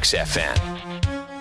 XFN.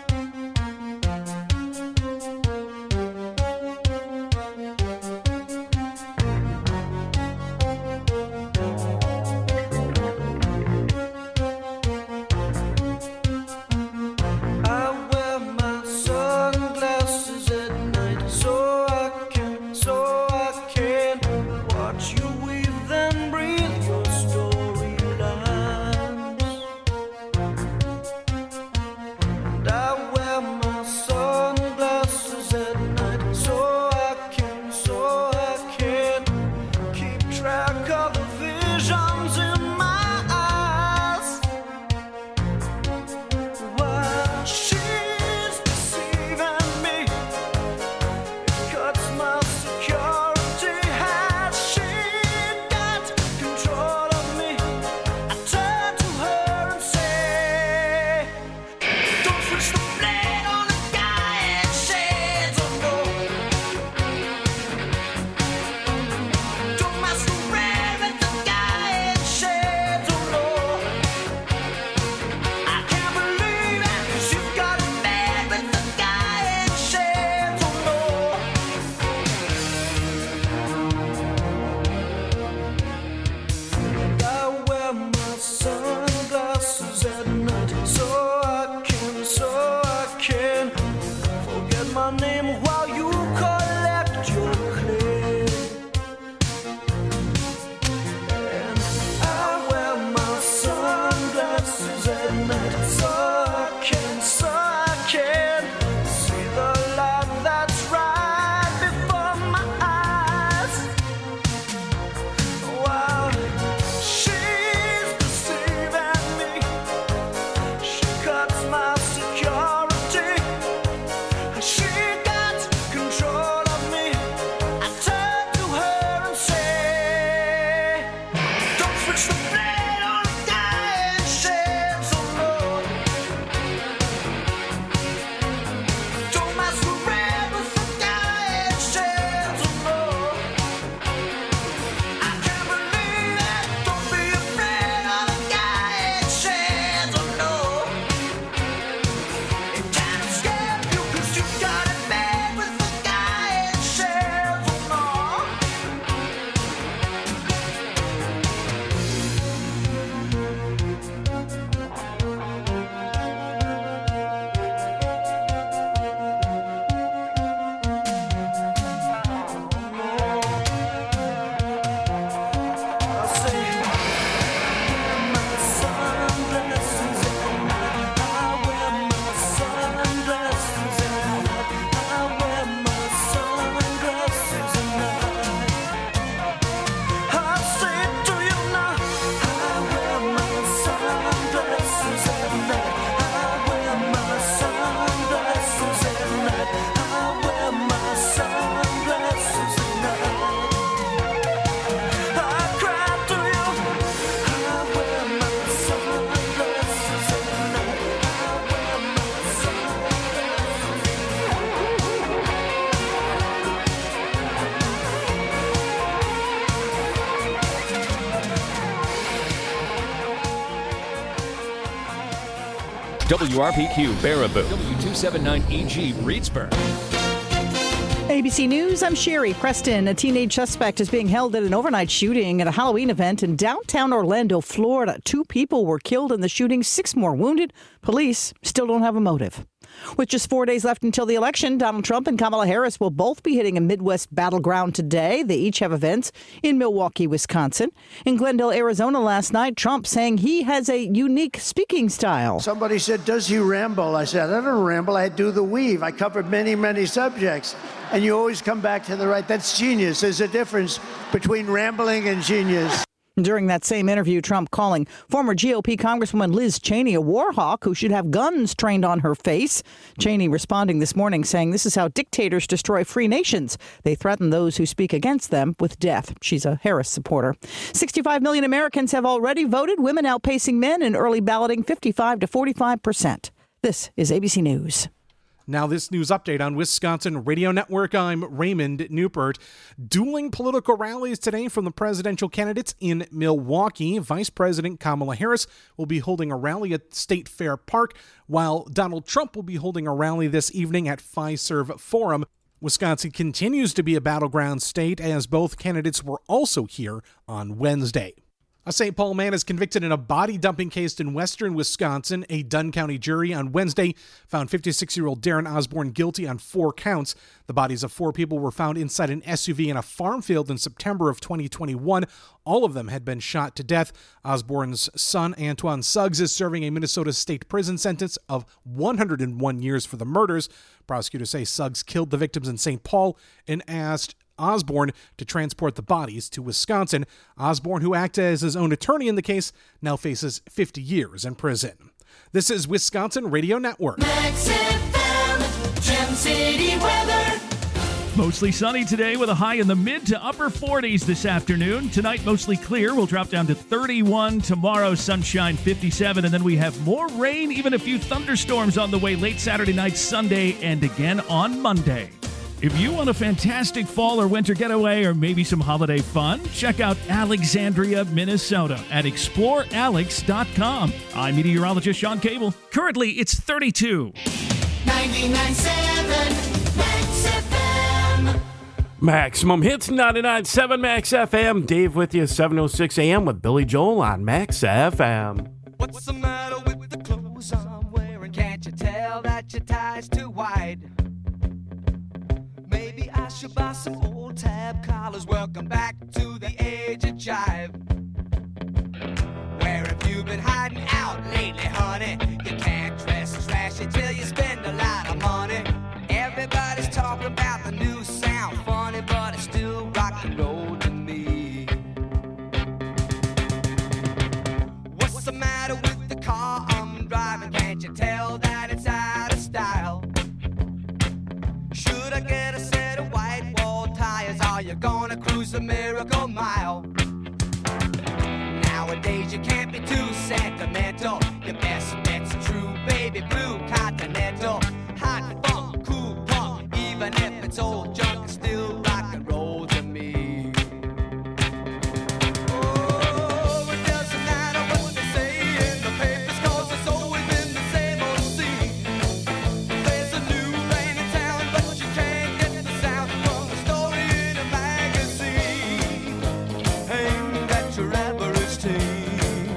WRPQ Baraboo, W279EG Reedsburg. ABC News, I'm Sherry Preston. A teenage suspect is being held at an overnight shooting at a Halloween event in downtown Orlando, Florida. 2 people were killed in the shooting, 6 more wounded. Police still don't have a motive. With just 4 days left until the election, Donald Trump and Kamala Harris will both be hitting a Midwest battleground today. They each have events in Milwaukee, Wisconsin. In Glendale, Arizona last night, Trump saying he has a unique speaking style. Somebody said, does he ramble? I said, I don't ramble. I do the weave. I covered many, many subjects. And you always come back to the right. That's genius. There's a difference between rambling and genius. During that same interview, Trump calling former GOP Congresswoman Liz Cheney a war hawk who should have guns trained on her face. Cheney responding this morning saying this is how dictators destroy free nations. They threaten those who speak against them with death. She's a Harris supporter. 65 million Americans have already voted, women outpacing men in early balloting 55 to 45%. This is ABC News. Now, this news update on Wisconsin Radio Network. I'm Raymond Newpert. Dueling political rallies today from the presidential candidates in Milwaukee. Vice President Kamala Harris will be holding a rally at State Fair Park, while Donald Trump will be holding a rally this evening at Fiserv Forum. Wisconsin continues to be a battleground state, as both candidates were also here on Wednesday. A St. Paul man is convicted in a body-dumping case in western Wisconsin. A Dunn County jury on Wednesday found 56-year-old Darren Osborne guilty on 4 counts. The bodies of 4 people were found inside an SUV in a farm field in September of 2021. All of them had been shot to death. Osborne's son, Antoine Suggs, is serving a Minnesota state prison sentence of 101 years for the murders. Prosecutors say Suggs killed the victims in St. Paul and asked Osborne to transport the bodies to Wisconsin. Osborne, who acted as his own attorney in the case, now faces 50 years in prison. This is Wisconsin Radio Network. Max FM, Gem City weather. Mostly sunny today with a high in the mid to upper 40s this afternoon. Tonight, mostly clear. We'll drop down to 31. Tomorrow, sunshine, 57. And then we have more rain, even a few thunderstorms on the way late Saturday night, Sunday, and again on Monday. If you want a fantastic fall or winter getaway or maybe some holiday fun, check out Alexandria, Minnesota at explorealex.com. I'm meteorologist Sean Cable. Currently, it's 32. 99.7 Max FM. Maximum Hits, 99.7 Max FM. Dave with you, 7:06 a.m. with Billy Joel on Max FM. What's the matter with the clothes I'm wearing? Can't you tell that your tie's too wide? Maybe I should buy some old tab collars. Welcome back to the age of jive. Where have you been hiding out lately, honey? You can't dress trashy till you spend a lot of money. Everybody's talking about the new sound, funny, but it's still rock and roll to me. What's the matter with the car I'm driving? Can't you tell that it's out of style? Should I get a set of white wall tires? Are you gonna cruise the Miracle Mile? Nowadays you can't be too sentimental. Your best bet's a true baby blue Continental. Hot funk, cool punk, even if it's old junk, it's still rock and roll to me. Oh, it doesn't matter what they say in the papers, 'cause it's always been the same old scene. There's a new rain in town, but you can't get the sound from the story in a magazine aimed at your average teen.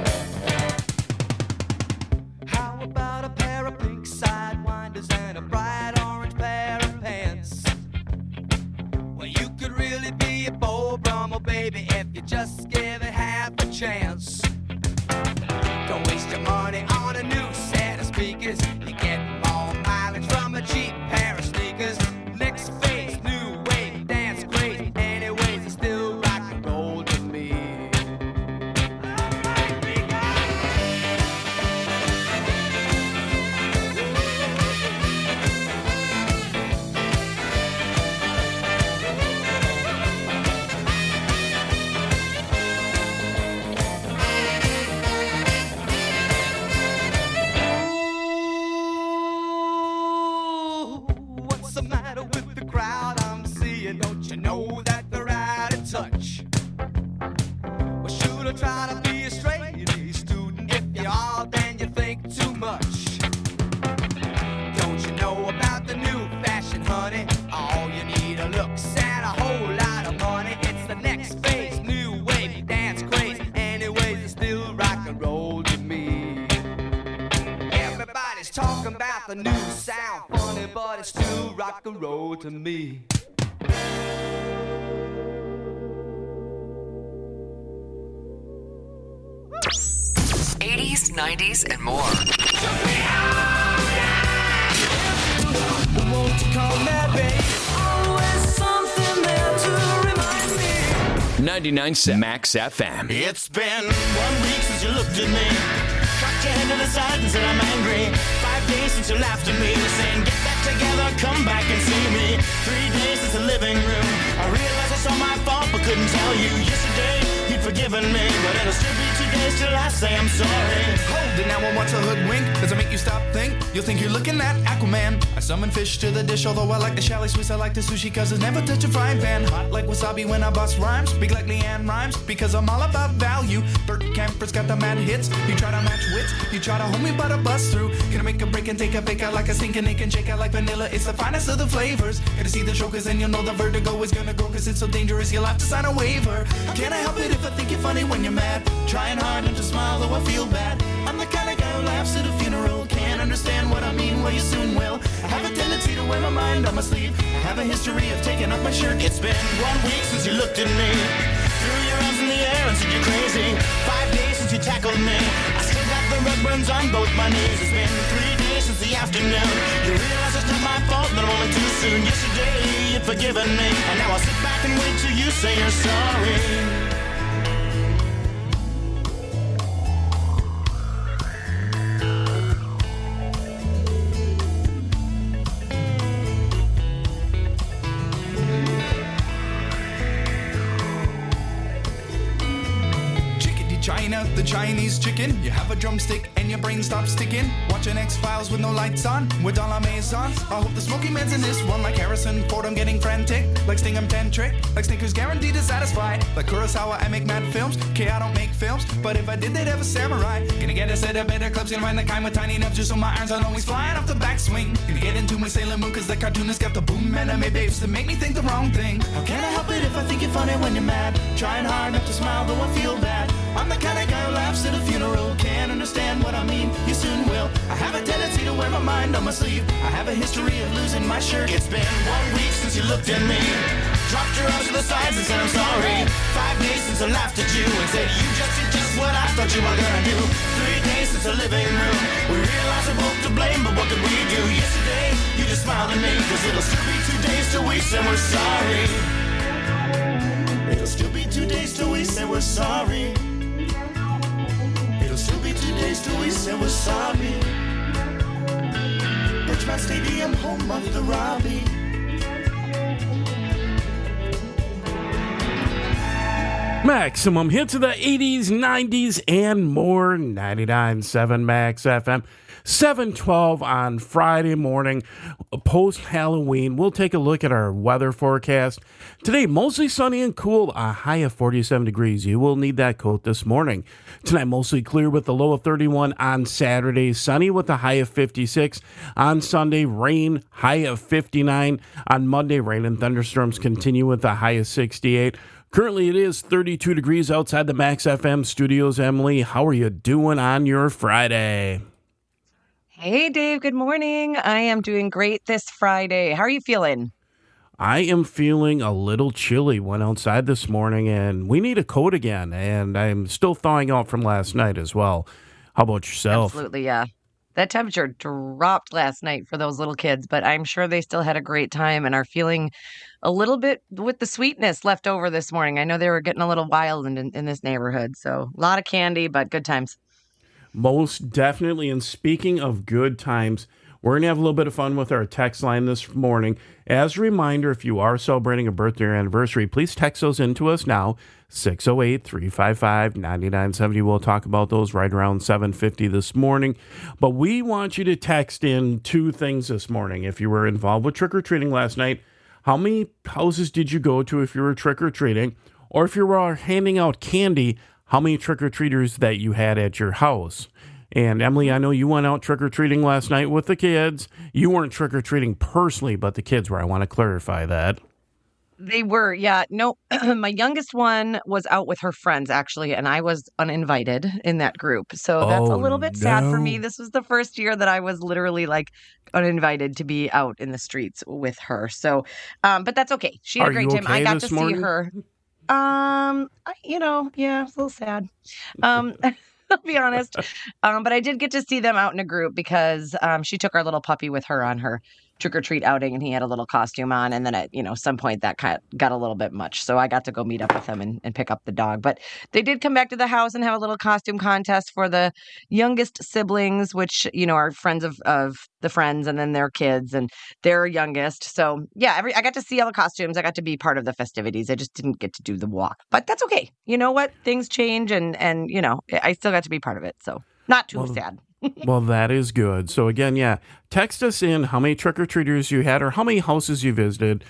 How about a pair of pink sidewinders and a bright orange pair of pants? Well, you could really be a Beau Brummel, baby, if you just give it half a chance. Don't waste your money on a new set of speakers. You get more mileage from a cheap pair of sneakers. Next phase, new wave, dance crazy. Anyways, it's still rock and roll to me. What's the matter with the crowd I'm seeing? Don't you know that they're out of touch? Well, should I try to be a straight A student? If you are, then you think too much. Don't you know about the new fashion, honey? All you need are looks and a whole lot of money. It's the next phase, new wave, dance craze. Anyways, it's still rock and roll to me. Everybody's talking about the new sound, funny, but it's still rock and roll to me. 80s, 90s, and more. Won't you call me, babe? Always something there to remind me. 99.7 Max FM. It's been 1 week since you looked at me, cocked your head to the side and said I'm angry. 5 days since you laughed at me, saying get that together, come back and see me. 3 days since the living room. I realized it's all my fault, but couldn't tell you. Yesterday, you'd forgiven me, but it'll still be 2 days till I say I'm sorry. Hold it now, I want to hoodwink. Does it make you stop think? You'll think you're looking at Aquaman. I summon fish to the dish, although I like the chalet Swiss, I like the sushi, cause it's never touch a frying pan. Hot like wasabi when I bust rhymes. Big like Leanne rhymes, because I'm all about value. Bert Camper's got the mad hits. You try to match wits, you try to hold me but I bust through. Gonna make a break and take a bake out like a stinking ache and shake out like vanilla. It's the finest of the flavors. Gotta see the show cause then you'll know the vertigo is gonna go, cause it's so dangerous you'll have to sign a waiver. Can't I help it if I think you're funny when you're mad? Trying hard not to smile though I feel bad. I'm the kind of guy who laughs at a funeral. Can't understand what I mean, well you soon will. I have a tendency to wear my mind on my sleeve. I have a history of taking off my shirt. It's been 1 week since you looked at me. Threw your arms in the air and said you're crazy. 5 days since you tackled me. I still got the red burns on both my knees. It's been 3 days since the afternoon. You realize it's not my fault, but I'm only too soon. Yesterday you'd forgiven me, and now I'll sit back and wait till you say you're sorry. China, the Chinese chicken. You have a drumstick and your brain stops sticking. Watching X-Files with no lights on, with all our maison. I hope the Smoky Man's in this one, like Harrison Ford, I'm getting frantic. Like Sting, I'm tantric. Like Snickers, guaranteed to satisfy. Like Kurosawa, I make mad films. Okay, I don't make films, but if I did, they'd have a samurai. Gonna get a set of better clubs, gonna find the kind with tiny nubs, just so my irons aren't always flying off the backswing. Gonna get into my Sailor Moon, cause the cartoonist got the boom anime babes that make me think the wrong thing. How can I help it if I think you're funny when you're mad? Trying hard not to smile, though I feel bad. I'm the kind of guy who laughs at a funeral. Can't understand what I mean, you soon will. I have a tendency to wear my mind on my sleeve. I have a history of losing my shirt. It's been 1 week since you looked at me. Dropped your arms to the sides and said I'm sorry. 5 days since I laughed at you and said you just did just what I thought you were gonna do. 3 days since the living room. We realized we're both to blame, but what could we do? Yesterday, you just smiled at me, cause it'll still be 2 days till we say we're sorry. It'll still be 2 days till we say we're sorry. It'll still be 2 days till we say we're sorry. Bridgman Stadium, home of the Robbie. Maximum hits of the 80s, 90s, and more. 99.7 Max FM. 7:12 on Friday morning, post-Halloween. We'll take a look at our weather forecast. Today, mostly sunny and cool, a high of 47 degrees. You will need that coat this morning. Tonight, mostly clear with a low of 31 on Saturday. Sunny with a high of 56. On Sunday, rain, high of 59. On Monday, rain and thunderstorms continue with a high of 68. Currently, it is 32 degrees outside the Max FM studios. Emily, how are you doing on your Friday? Hey, Dave. Good morning. I am doing great this Friday. How are you feeling? I am feeling a little chilly. Went outside this morning, and we need a coat again. And I'm still thawing out from last night as well. How about yourself? Absolutely, yeah. That temperature dropped last night for those little kids, but I'm sure they still had a great time and are feeling a little bit with the sweetness left over this morning. I know they were getting a little wild in this neighborhood, so a lot of candy, but good times. Most definitely. And speaking of good times, we're going to have a little bit of fun with our text line this morning. As a reminder, if you are celebrating a birthday or anniversary, please text those into us now, 608-355-9970. We'll talk about those right around 7:50 this morning. But we want you to text in two things this morning. If you were involved with trick-or-treating last night, how many houses did you go to if you were trick-or-treating? Or if you were handing out candy, how many trick-or-treaters that you had at your house? And Emily, I know you went out trick-or-treating last night with the kids. You weren't trick-or-treating personally, but the kids were. I want to clarify that. They were, yeah. No, my youngest one was out with her friends, actually, and I was uninvited in that group. So that's a little bit sad for me. This was the first year that I was literally like uninvited to be out in the streets with her. So, but that's okay. She had a great time. I got to see her. Yeah, it's a little sad. I'll be honest. But I did get to see them out in a group because she took our little puppy with her on her trick-or-treat outing, and he had a little costume on, and then at some point that got a little bit much, so I got to go meet up with him and pick up the dog. But they did come back to the house and have a little costume contest for the youngest siblings, which are friends of the friends, and then their kids and their youngest. So yeah, I got to see all the costumes. I got to be part of the festivities. I just didn't get to do the walk, but that's okay. You know what, things change, and I still got to be part of it, so not too sad. Well, that is good. So again, text us in how many trick-or-treaters you had or how many houses you visited,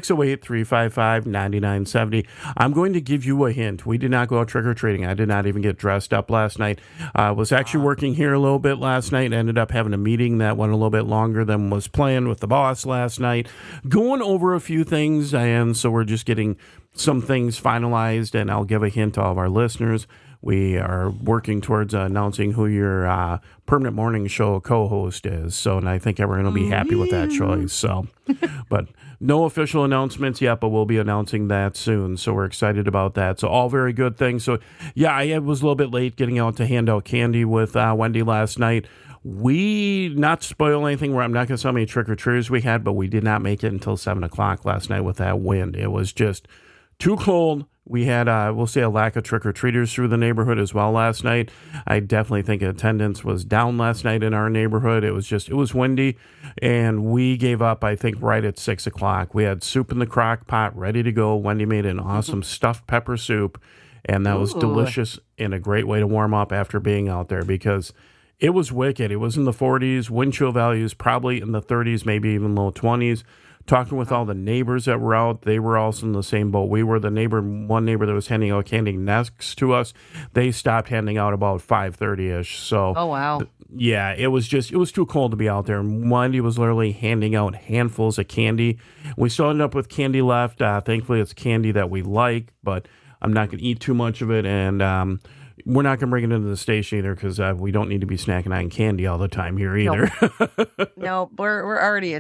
608-355-9970. I'm going to give you a hint. We did not go out trick-or-treating. I did not even get dressed up last night. I was actually working here a little bit last night and ended up having a meeting that went a little bit longer than was planned with the boss last night, going over a few things, and so we're just getting some things finalized, and I'll give a hint to all of our listeners. We are working towards announcing who your permanent morning show co-host is. So, and I think everyone will be happy with that choice. So, but no official announcements yet, but we'll be announcing that soon. So we're excited about that. So all very good things. So yeah, I was a little bit late getting out to hand out candy with Wendy last night. We, not to spoil anything, where I'm not going to say how many trick-or-treaters we had, but we did not make it until 7 o'clock last night with that wind. It was just too cold. We had, we'll say, a lack of trick-or-treaters through the neighborhood as well last night. I definitely think attendance was down last night in our neighborhood. It was windy, and we gave up, I think, right at 6 o'clock. We had soup in the crock pot ready to go. Wendy made an awesome stuffed pepper soup, and that was delicious and a great way to warm up after being out there because it was wicked. It was in the 40s, wind chill values probably in the 30s, maybe even low 20s. Talking with all the neighbors that were out, they were also in the same boat. We were one neighbor that was handing out candy next to us. They stopped handing out about 5:30-ish. So, oh, wow. It was too cold to be out there. And Wendy was literally handing out handfuls of candy. We still ended up with candy left. Thankfully, it's candy that we like, but I'm not going to eat too much of it. And we're not going to bring it into the station either because we don't need to be snacking on candy all the time here either. No, we're already,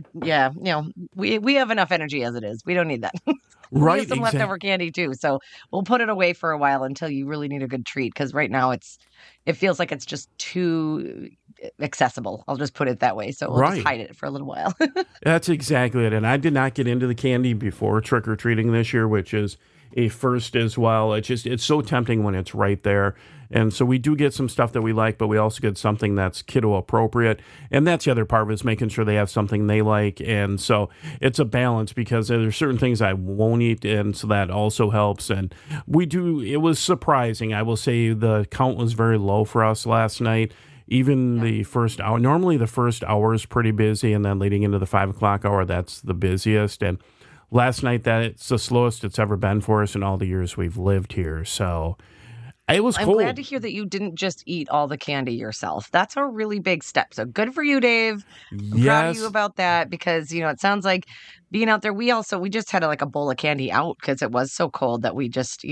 we have enough energy as it is. We don't need that. Right. We have some leftover candy too. So we'll put it away for a while until you really need a good treat because right now it feels like it's just too accessible. I'll just put it that way. So we'll just hide it for a little while. That's exactly it. And I did not get into the candy before trick-or-treating this year, which is a first as well. It's so tempting when it's right there. And so we do get some stuff that we like, but we also get something that's kiddo appropriate. And that's the other part of it, is making sure they have something they like. And so it's a balance because there's certain things I won't eat. And so that also helps. And it was surprising. I will say the count was very low for us last night. Even the first hour, normally the first hour is pretty busy. And then leading into the 5 o'clock hour, that's the busiest. And last night, it's the slowest it's ever been for us in all the years we've lived here. So it was cool. I'm glad to hear that you didn't just eat all the candy yourself. That's a really big step. So good for you, Dave. I'm proud of you about that because, it sounds like being out there. We just had a bowl of candy out because it was so cold that we just,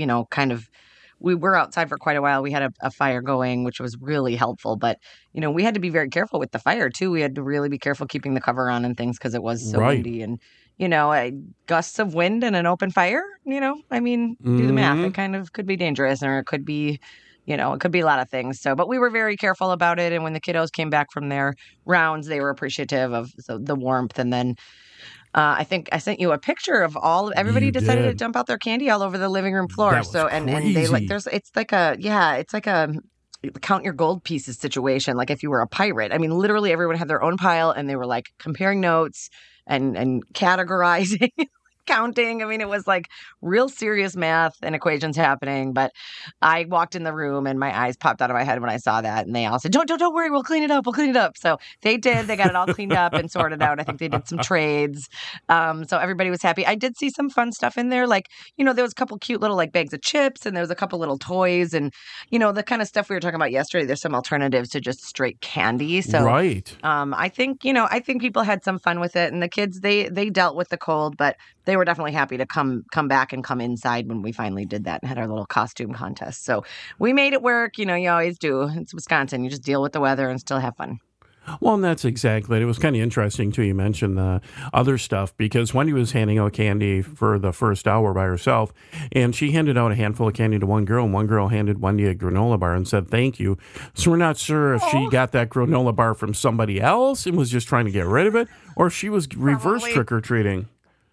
we were outside for quite a while. We had a fire going, which was really helpful. But, we had to be very careful with the fire, too. We had to really be careful keeping the cover on and things because it was so windy. And, gusts of wind and an open fire, do the math. It kind of could be dangerous or it could be, it could be a lot of things. So, but we were very careful about it. And when the kiddos came back from their rounds, they were appreciative of the warmth. And then I think I sent you a picture of everybody decided to dump out their candy all over the living room floor. That was and they it's like a count your gold pieces situation. Like if you were a pirate, literally everyone had their own pile and they were like comparing notes and categorizing, counting. It was like real serious math and equations happening. But I walked in the room and my eyes popped out of my head when I saw that. And they all said, don't worry, we'll clean it up. We'll clean it up. So they did. They got it all cleaned up and sorted out. I think they did some trades. So everybody was happy. I did see some fun stuff in there. Like, there was a couple cute little bags of chips and there was a couple little toys and, the kind of stuff we were talking about yesterday. There's some alternatives to just straight candy. So I think people had some fun with it and the kids, they dealt with the cold, but they were definitely happy to come back and come inside when we finally did that and had our little costume contest. So we made it work. You always do. It's Wisconsin. You just deal with the weather and still have fun. Well, and that's exactly it. It was kind of interesting, too. You mentioned the other stuff because Wendy was handing out candy for the first hour by herself, and she handed out a handful of candy to one girl, and one girl handed Wendy a granola bar and said thank you. So we're not sure if she got that granola bar from somebody else and was just trying to get rid of it, or if she was reverse trick-or-treating.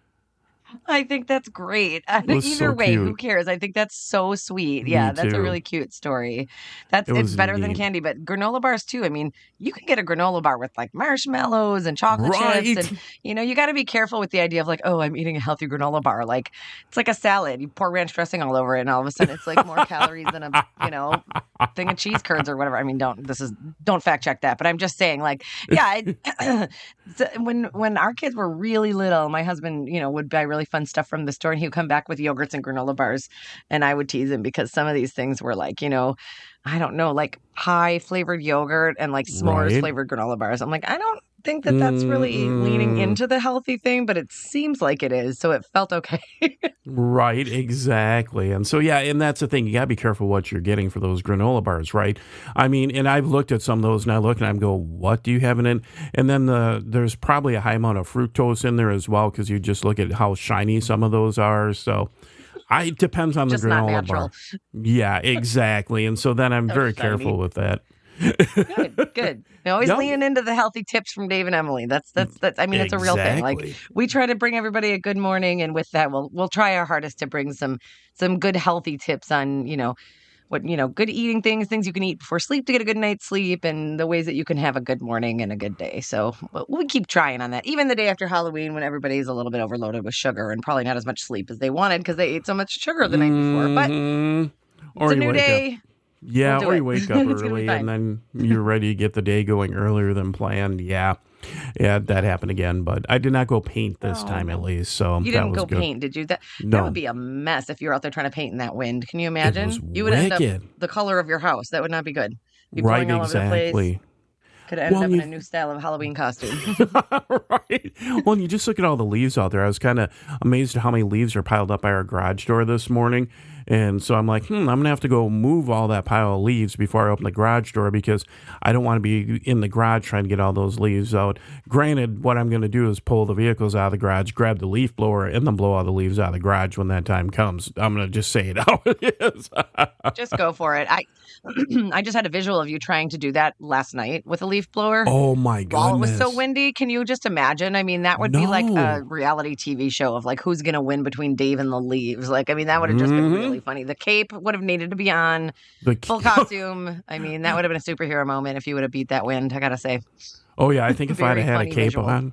I think that's great. was Either so way, cute. who cares? I think that's so sweet. Yeah, that's too. a really cute story. It's was better than neat. candy, but granola bars too. I mean, you can get a granola bar with like marshmallows and chocolate Right. chips, and you got to be careful with the idea of like, oh, I'm eating a healthy granola bar. Like it's like a salad. You pour ranch dressing all over it, and all of a sudden it's like more calories than a thing of cheese curds or whatever. I mean, don't fact check that, but I'm just saying, like, yeah. When our kids were really little, my husband, would buy really fun stuff from the store, and he would come back with yogurts and granola bars, and I would tease him because some of these things were like, I don't know, like pie flavored yogurt and like s'mores flavored granola bars. I'm like, I don't think that's really leaning into the healthy thing, but it seems like it is, so it felt okay. Right, exactly. And so, yeah, and that's the thing. You got to be careful what you're getting for those granola bars, right? I mean, and I've looked at some of those, and I look and I go, what do you have in it? And then there's probably a high amount of fructose in there as well, because you just look at how shiny some of those are. So it depends on the Just not granola natural. bar. Yeah, exactly. And so then I'm very shiny. careful with that. Good. Always leaning into the healthy tips from Dave and Emily. That's. I mean, it's a real thing. Like Exactly. we try to bring everybody a good morning, and with that, we'll try our hardest to bring some good healthy tips on what good eating things you can eat before sleep to get a good night's sleep, and the ways that you can have a good morning and a good day. So we keep trying on that, even the day after Halloween when everybody's a little bit overloaded with sugar and probably not as much sleep as they wanted because they ate so much sugar the night before. But Or it's a you new wake up- day. Yeah, We'll do or it. you wake up It's gonna be early fine. and then you're ready to get the day going earlier than planned. Yeah, that happened again, but I did not go paint this time at least. So You that didn't was go good. paint, did you? That No. would be a mess if you were out there trying to paint in that wind. Can you imagine? was You would end wicked. up the color of your house. That would not be good. Be Right, blowing all over the place. exactly. Could have ended Well, up in you- a new style of Halloween costume. Right. Well, and you just look at all the leaves out there. I was kind of amazed at how many leaves are piled up by our garage door this morning. And so I'm like, I'm going to have to go move all that pile of leaves before I open the garage door because I don't want to be in the garage trying to get all those leaves out. Granted, what I'm going to do is pull the vehicles out of the garage, grab the leaf blower, and then blow all the leaves out of the garage when that time comes. I'm going to just say it how it is. Just go for it. I just had a visual of you trying to do that last night with a leaf blower. Oh, my goodness. While it was so windy, can you just imagine? I mean, that would be like No. a reality TV show of like who's going to win between Dave and the leaves. Like, I mean, that would have just been really funny. The cape would have needed to be on, The full costume. I mean, that would have been a superhero moment if you would have beat that wind, I got to say. Oh, yeah. I think if I'd Very have had a funny cape visual. on.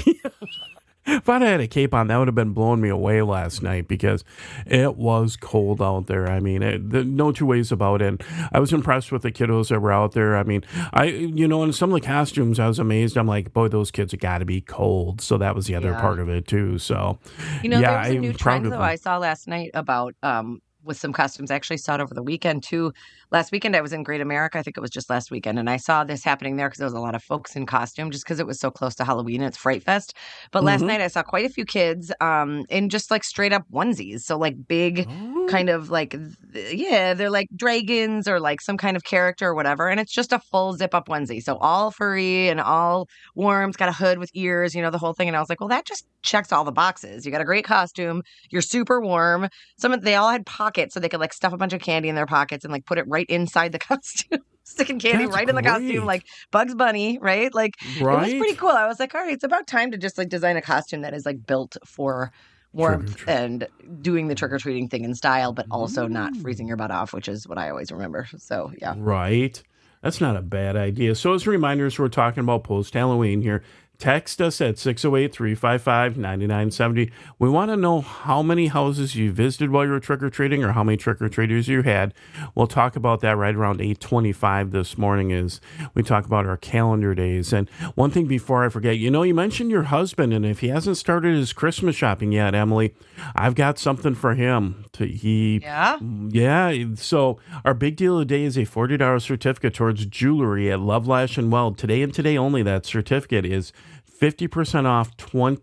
If I'd had a cape on, that would have been blowing me away last night because it was cold out there. I mean, no two ways about it. I was impressed with the kiddos that were out there. I mean, in some of the costumes, I was amazed. I'm like, boy, those kids have got to be cold. So that was the other Yeah. part of it too. So, You know, yeah, there was a I'm new proud trend of though them. I saw last night about with some costumes. I actually saw it over the weekend too. Last weekend I was in Great America. I think it was just last weekend, and I saw this happening there because there was a lot of folks in costume, just because it was so close to Halloween and it's Fright Fest. But last night I saw quite a few kids in just like straight up onesies, so like big kind of like they're like dragons or like some kind of character or whatever, and it's just a full zip up onesie, so all furry and all warm. It's got a hood with ears, the whole thing. And I was like, well, that just checks all the boxes. You got a great costume. You're super warm. They all had pockets so they could like stuff a bunch of candy in their pockets and like put it right inside the costume. Sticking candy That's right in the costume, great. like Bugs Bunny, right? Like it was Right? pretty cool. I was like, all right, it's about time to just like design a costume that is like built for warmth and doing the trick-or-treating thing in style, but also not freezing your butt off, which is what I always remember. So yeah. Right. That's not a bad idea. So as reminders, we're talking about post-Halloween here. Text us at 608-355-9970. We want to know how many houses you visited while you were trick-or-treating or how many trick-or-treaters you had. We'll talk about that right around 8:25 this morning as we talk about our calendar days. And one thing before I forget, you mentioned your husband, and if he hasn't started his Christmas shopping yet, Emily, I've got something for him. Yeah? Yeah, so our big deal of the day is a $40 certificate towards jewelry at Love Lash and Weld. Today and today only, that certificate is 50% off,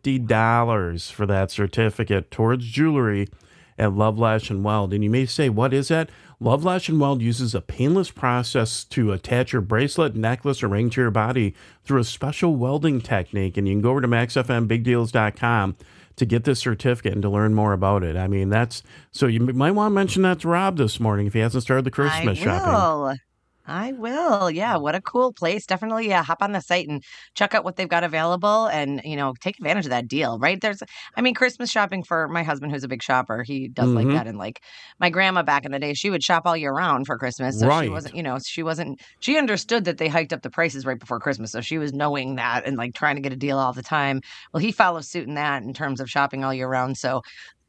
$20 for that certificate towards jewelry at Love Lash and Weld. And you may say, what is that? Love Lash and Weld uses a painless process to attach your bracelet, necklace, or ring to your body through a special welding technique. And you can go over to maxfmbigdeals.com to get this certificate and to learn more about it. I mean, that's so you might want to mention that to Rob this morning if he hasn't started the Christmas shopping. I will. Yeah. What a cool place. Definitely. Yeah. Hop on the site and check out what they've got available and, take advantage of that deal, right? Christmas shopping for my husband, who's a big shopper. He does like that. And like my grandma back in the day, she would shop all year round for Christmas. So she understood that they hiked up the prices right before Christmas. So she was knowing that and like trying to get a deal all the time. Well, he follows suit in that in terms of shopping all year round. So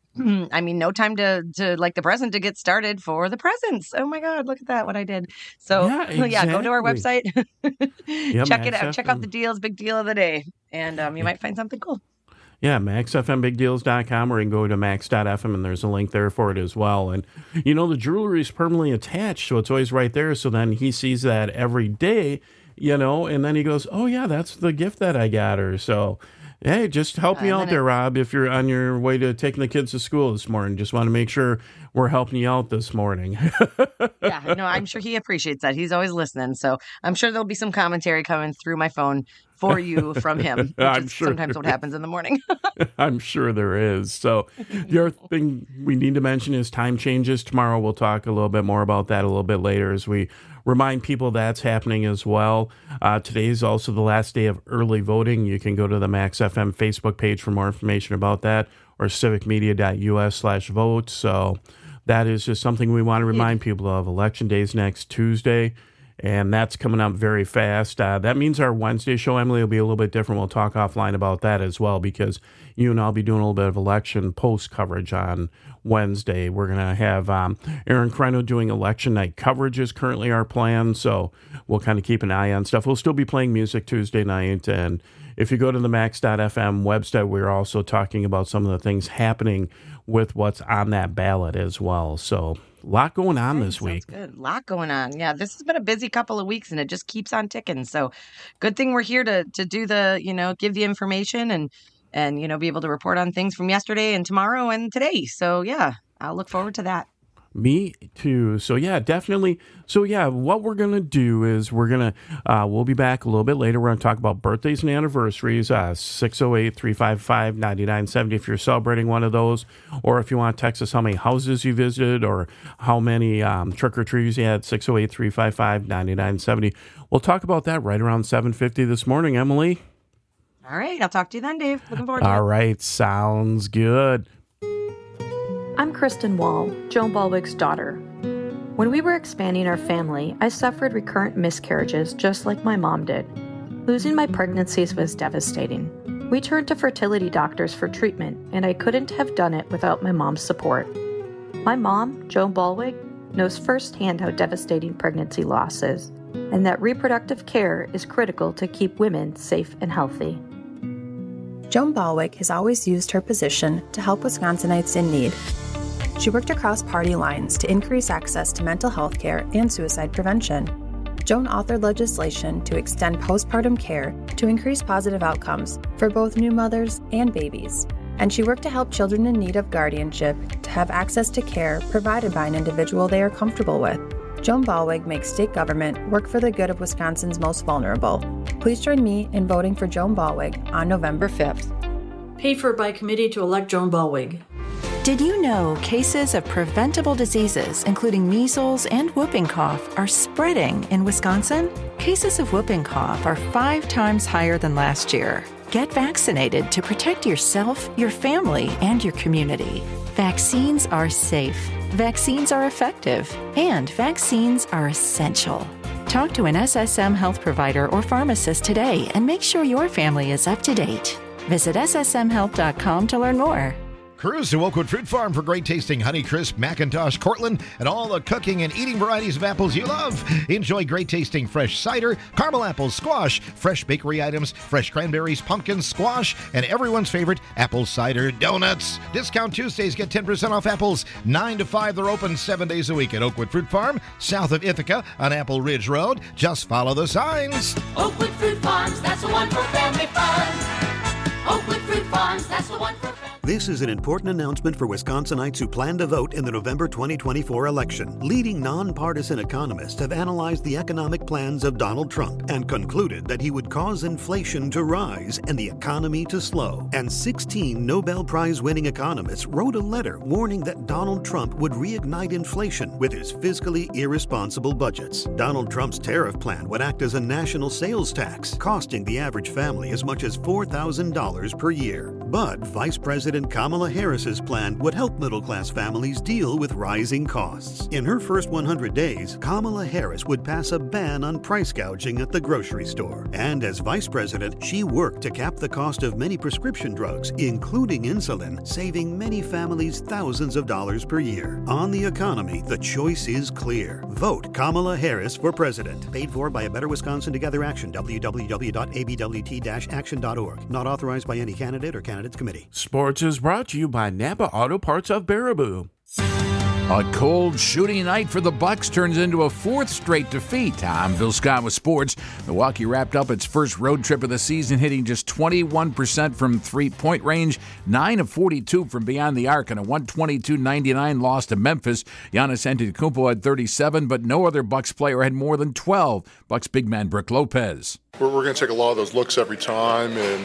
no time to like the present to get started for the presents. Oh my God, look at that, what I did. So go to our website, check it out, check out the deals, big deal of the day, and you might find something cool. Yeah, maxfmbigdeals.com, or you can go to max.fm, and there's a link there for it as well. And, the jewelry is permanently attached, so it's always right there. So then he sees that every day, and then he goes, oh, yeah, that's the gift that I got her. So, hey, just help me out there, Rob, if you're on your way to taking the kids to school this morning. Just want to make sure we're helping you out this morning. I'm sure he appreciates that. He's always listening. So I'm sure there'll be some commentary coming through my phone for you from him, which is sometimes what happens in the morning. I'm sure there is. So the other thing we need to mention is time changes. Tomorrow we'll talk a little bit more about that a little bit later as we remind people that's happening as well. Today is also the last day of early voting. You can go to the Max FM Facebook page for more information about that, or civicmedia.us/vote. So that is just something we want to remind people of. Election Day is next Tuesday, and that's coming up very fast. That means our Wednesday show, Emily, will be a little bit different. We'll talk offline about that as well, because you and I'll be doing a little bit of election post coverage on Wednesday. We're going to have Aaron Creno doing election night coverage is currently our plan, so we'll kind of keep an eye on stuff. We'll still be playing music Tuesday night, and if you go to the max.fm website, we're also talking about some of the things happening with what's on that ballot as well. So a lot going on this week. Good. A lot going on. Yeah, this has been a busy couple of weeks, and it just keeps on ticking. So good thing we're here to do the, give the information and be able to report on things from yesterday and tomorrow and today. So, yeah, I'll look forward to that. Me too. So, yeah, definitely. So, yeah, what we're going to do is we'll be back a little bit later. We're going to talk about birthdays and anniversaries, 608-355-9970 if you're celebrating one of those, or if you want to text us how many houses you visited or how many trick-or-treaters you had, 608-355-9970. We'll talk about that right around 7:50 this morning, Emily. All right. I'll talk to you then, Dave. Looking forward to it. All right. Sounds good. I'm Kristen Wall, Joan Balwig's daughter. When we were expanding our family, I suffered recurrent miscarriages just like my mom did. Losing my pregnancies was devastating. We turned to fertility doctors for treatment, and I couldn't have done it without my mom's support. My mom, Joan Balwig, knows firsthand how devastating pregnancy loss is, and that reproductive care is critical to keep women safe and healthy. Joan Balwig has always used her position to help Wisconsinites in need. She worked across party lines to increase access to mental health care and suicide prevention. Joan authored legislation to extend postpartum care to increase positive outcomes for both new mothers and babies. And she worked to help children in need of guardianship to have access to care provided by an individual they are comfortable with. Joan Balwig makes state government work for the good of Wisconsin's most vulnerable. Please join me in voting for Joan Balwig on November 5th. Paid for by committee to elect Joan Balwig. Did you know cases of preventable diseases, including measles and whooping cough, are spreading in Wisconsin? Cases of whooping cough are 5 times higher than last year. Get vaccinated to protect yourself, your family, and your community. Vaccines are safe, vaccines are effective, and vaccines are essential. Talk to an SSM health provider or pharmacist today and make sure your family is up to date. Visit ssmhealth.com to learn more. Cruise to Oakwood Fruit Farm for great tasting Honeycrisp, McIntosh, Cortland, and all the cooking and eating varieties of apples you love. Enjoy great tasting fresh cider, caramel apples, squash, fresh bakery items, fresh cranberries, pumpkins, squash, and everyone's favorite apple cider donuts. Discount Tuesdays get 10% off apples. 9 to 5, they're open 7 days a week at Oakwood Fruit Farm, south of Ithaca on Apple Ridge Road. Just follow the signs. Oakwood Fruit Farms, that's the one for family fun. Oakwood Fruit Farms, that's the one for family. This is an important announcement for Wisconsinites who plan to vote in the November 2024 election. Leading nonpartisan economists have analyzed the economic plans of Donald Trump and concluded that he would cause inflation to rise and the economy to slow. And 16 Nobel Prize-winning economists wrote a letter warning that Donald Trump would reignite inflation with his fiscally irresponsible budgets. Donald Trump's tariff plan would act as a national sales tax, costing the average family as much as $4,000 per year. But Vice President Kamala Harris's plan would help middle-class families deal with rising costs. In her first 100 days, Kamala Harris would pass a ban on price gouging at the grocery store. And as vice president, she worked to cap the cost of many prescription drugs, including insulin, saving many families thousands of dollars per year. On the economy, the choice is clear. Vote Kamala Harris for president. Paid for by A Better Wisconsin Together Action, www.abwt-action.org. Not authorized by any candidate or candidates committee. Sports is brought to you by Napa Auto Parts of Baraboo. A cold shooting night for the Bucks turns into a fourth straight defeat. I'm Bill Scott with sports. Milwaukee wrapped up its first road trip of the season, hitting just 21% from three-point range, 9 of 42 from beyond the arc, and a 122-99 loss to Memphis. Giannis Antetokounmpo had 37, but no other Bucks player had more than 12. Bucks big man Brook Lopez. We're going to take a lot of those looks every time, and,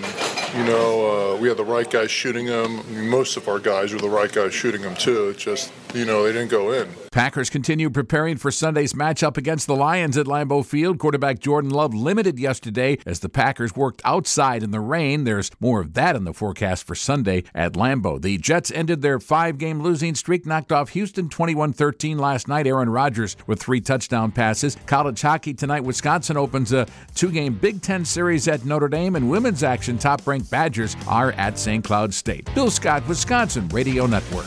we have the right guys shooting them. I mean, most of our guys were the right guys shooting them, too. It's just, they didn't go in. Packers continue preparing for Sunday's matchup against the Lions at Lambeau Field. Quarterback Jordan Love limited yesterday as the Packers worked outside in the rain. There's more of that in the forecast for Sunday at Lambeau. The Jets ended their 5-game losing streak, knocked off Houston 21-13 last night. Aaron Rodgers with 3 touchdown passes. College hockey tonight, Wisconsin opens a 2-game Big Ten series at Notre Dame, and women's action top-ranked Badgers are at St. Cloud State. Bill Scott, Wisconsin Radio Network.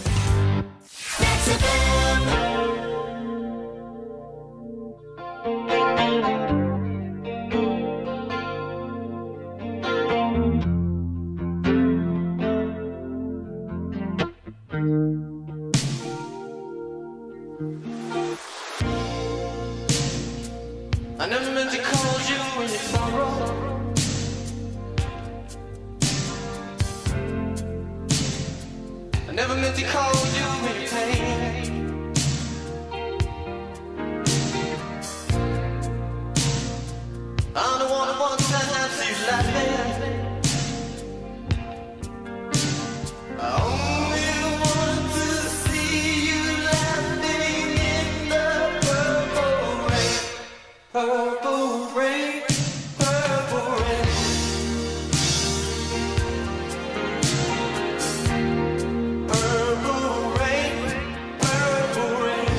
I never meant to call you when you sorrow. I never meant to call you when you pain. I'm the one who wants to have you laughing. I only want to see you laughing in the purple rain. Purple rain, purple rain. Purple rain, purple rain.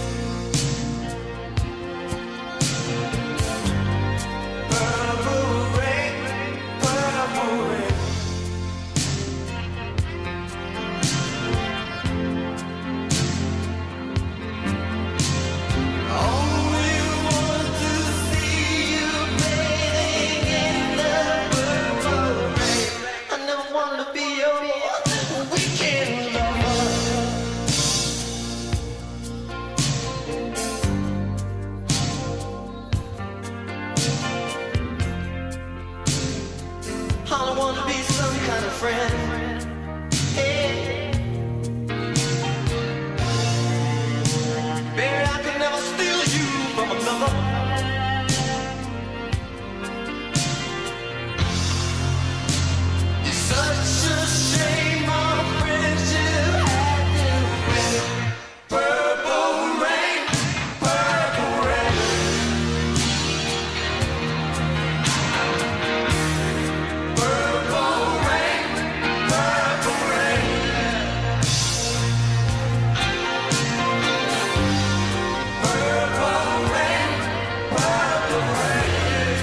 Purple rain, purple rain. Only want to see you bathing in the purple rain. I never wanted to be your weekend lover. I don't want to be some kind of friend. Hey. Baby, I could never steal you from another. It's such a shame our friendship had to end. Purple rain, purple rain. Purple rain, purple rain. Purple rain, purple rain.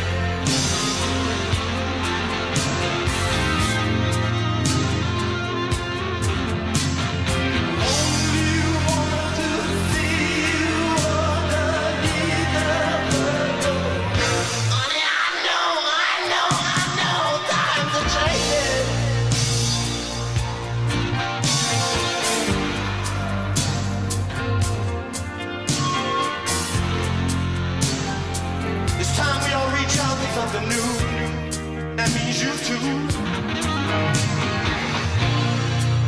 Only want to see you underneath the purple rain. Honey, I know, times are changing. It's time we all reach out for something new. That means you too.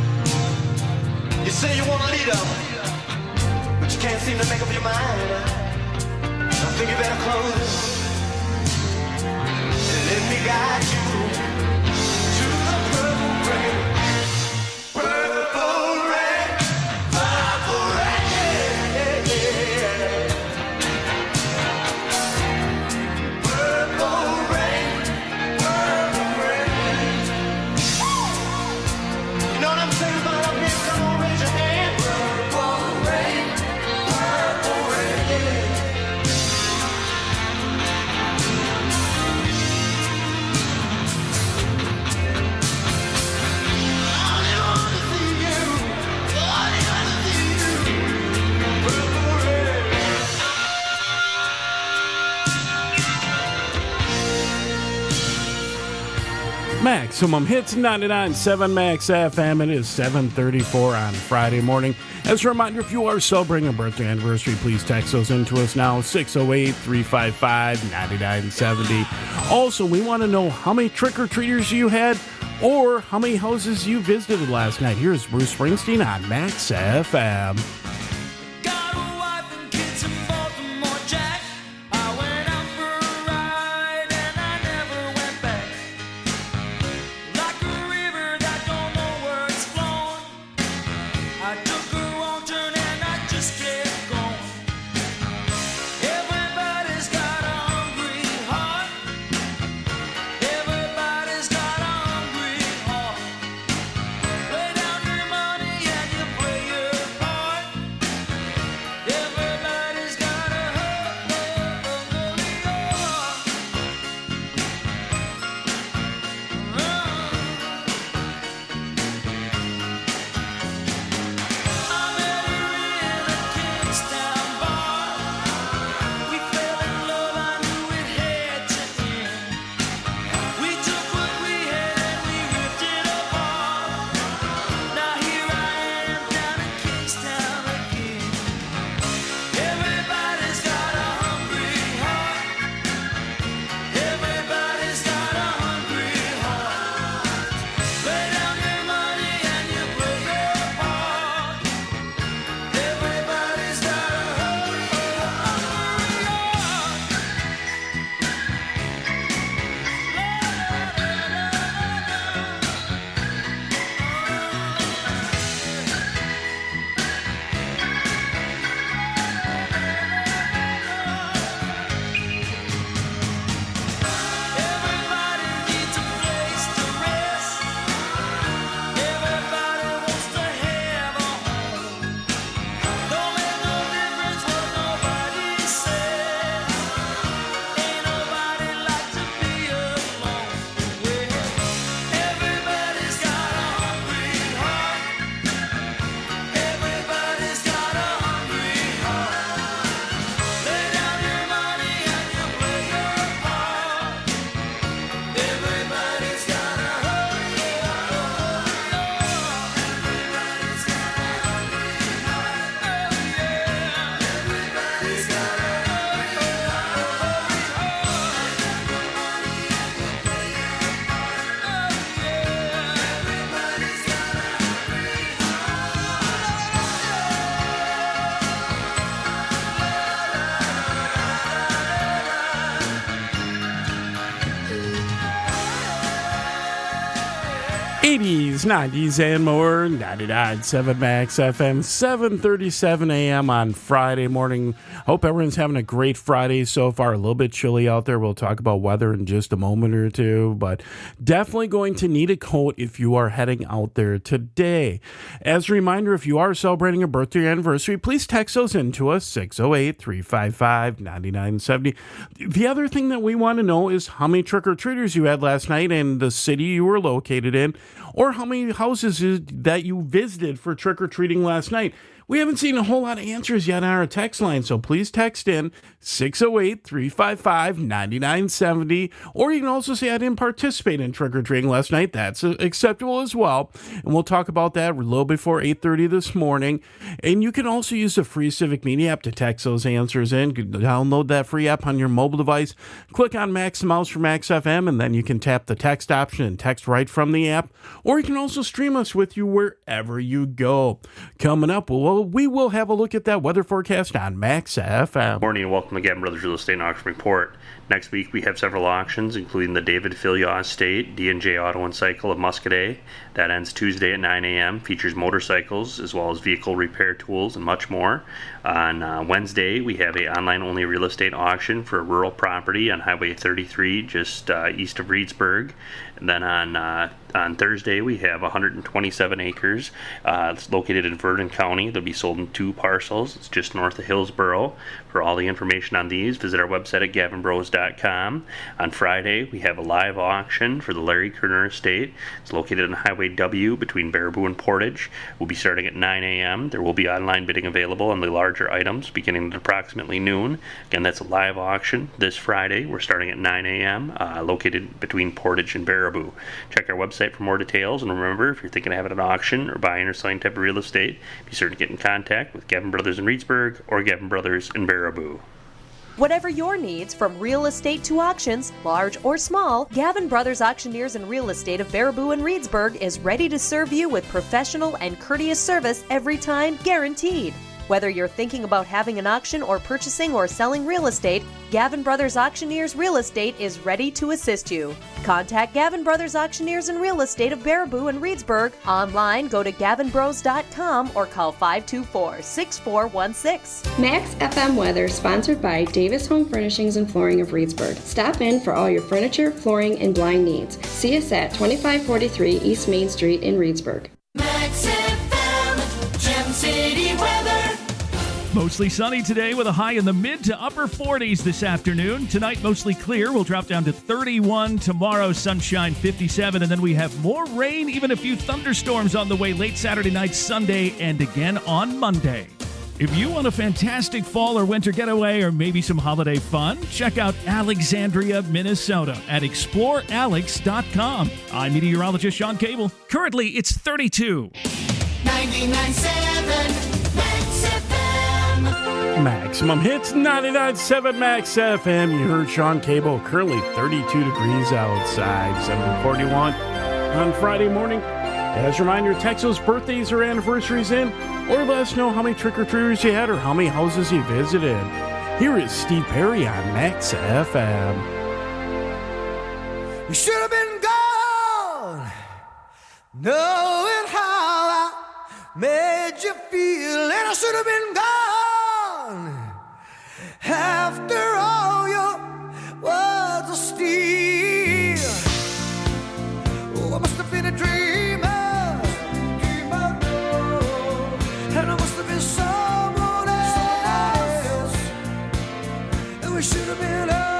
say you want a leader, but you can't seem to make up your mind. I think you better close and let me guide you to the purple rain. Purple rain, purple rain, yeah, yeah. Purple rain, purple rain. You know what I'm saying about up here? Come on, raise your hand. Purple rain, purple rain. Maximum Hits 99.7 Max FM. It is 7:34 on Friday morning. As a reminder, if you are celebrating a birthday anniversary, please text those into us now, 608-355-9970. Also, we want to know how many trick-or-treaters you had or how many houses you visited last night. Here's Bruce Springsteen on Max FM. '80s, '90s, and more. 99.7 Max FM, 7:37 a.m. on Friday morning. Hope everyone's having a great Friday so far. A little bit chilly out there. We'll talk about weather in just a moment or two, but definitely going to need a coat if you are heading out there today. As a reminder, if you are celebrating a birthday or anniversary, please text those in to us, 608-355-9970. The other thing that we want to know is how many trick-or-treaters you had last night in the city you were located in, or how many houses that you visited for trick-or-treating last night. We haven't seen a whole lot of answers yet on our text line, so please text in 608-355-9970, or you can also say I didn't participate in trick-or-treating last night. That's acceptable as well, and we'll talk about that a little before 8:30 this morning. And you can also use the free Civic Media app to text those answers in. You can download that free app on your mobile device, click on Max and Mouse for Max FM, and then you can tap the text option and text right from the app, or you can also stream us with you wherever you go. Coming up, we will have a look at that weather forecast on Max FM. Morning and welcome to Gavin Brothers Real Estate and Auction Report. Next week we have several auctions, including the David Filyaw Estate, D&J Auto and Cycle of Muscadet. That ends Tuesday at 9 a.m. Features motorcycles as well as vehicle repair tools and much more. On Wednesday we have a online-only real estate auction for a rural property on Highway 33 just east of Reedsburg. And then on Thursday we have 127 acres. It's located in Vernon County. They'll be sold in 2 parcels. It's just north of Hillsboro. For all the information on these, visit our website at gavinbros.com. On Friday, we have a live auction for the Larry Kerner Estate. It's located on Highway W between Baraboo and Portage. We'll be starting at 9 a.m. There will be online bidding available on the larger items beginning at approximately noon. Again, that's a live auction this Friday. We're starting at 9 a.m. Located between Portage and Baraboo. Check our website for more details. And remember, if you're thinking of having an auction or buying or selling type of real estate, be certain to get in contact with Gavin Brothers in Reedsburg or Gavin Brothers in Baraboo. Whatever your needs, from real estate to auctions, large or small, Gavin Brothers Auctioneers and Real Estate of Baraboo and Reedsburg is ready to serve you with professional and courteous service every time, guaranteed. Whether you're thinking about having an auction or purchasing or selling real estate, Gavin Brothers Auctioneers Real Estate is ready to assist you. Contact Gavin Brothers Auctioneers and Real Estate of Baraboo and Reedsburg. Online, go to gavinbros.com or call 524-6416. Max FM weather sponsored by Davis Home Furnishings and Flooring of Reedsburg. Stop in for all your furniture, flooring, and blind needs. See us at 2543 East Main Street in Reedsburg. Max FM, Gem City weather. Mostly sunny today with a high in the mid to upper 40s this afternoon. Tonight, mostly clear. We'll drop down to 31. Tomorrow, sunshine, 57. And then we have more rain, even a few thunderstorms on the way late Saturday night, Sunday, and again on Monday. If you want a fantastic fall or winter getaway or maybe some holiday fun, check out Alexandria, Minnesota at explorealex.com. I'm meteorologist Sean Cable. Currently, it's 32. 99.7 Max FM. Maximum hits, 99.7 Max FM. You heard Sean Cable. Currently 32 degrees outside, 7:41 on Friday morning. As a reminder, text those birthdays or anniversaries in, or let us know how many trick-or-treaters you had or how many houses you visited. Here is Steve Perry on Max FM. You should have been gone, knowing how I made you feel, and I should have been gone after all your words of steel. Oh, I must have been a dreamer, no, and I must have been someone else, and we should have been over.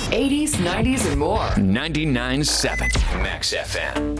80s, 90s, and more. 99.7 Max FM.